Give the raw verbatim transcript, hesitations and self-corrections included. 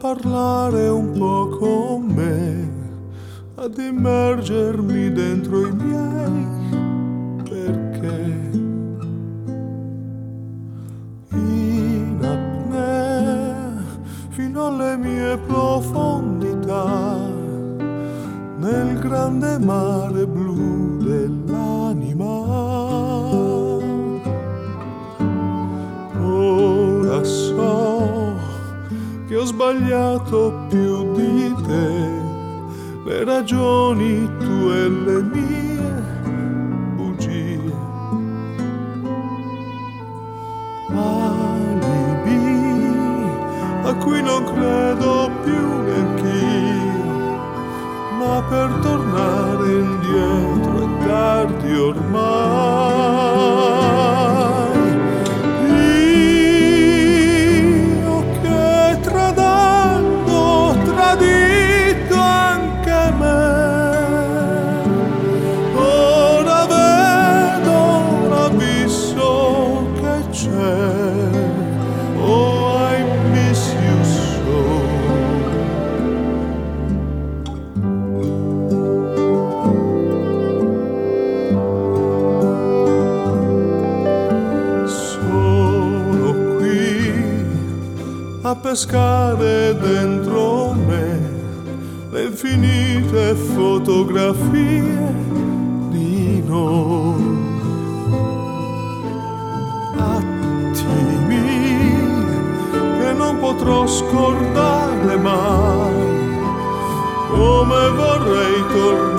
parlare un po' con me, ad immergermi dentro i miei perché. In apnea fino alle mie profondità, nel grande mare blu dell'anima. Ora so che ho sbagliato più di te, le ragioni tue e le mie bugie. Alibi a cui non credo più neanch'io, ma per tornare indietro è tardi ormai. Io che tradendo ho tradito anche me, ora vedo un abisso che c'è. Oh, I miss you so. A pescare dentro me le infinite fotografie di noi, attimi che non potrò scordare mai, come vorrei tornare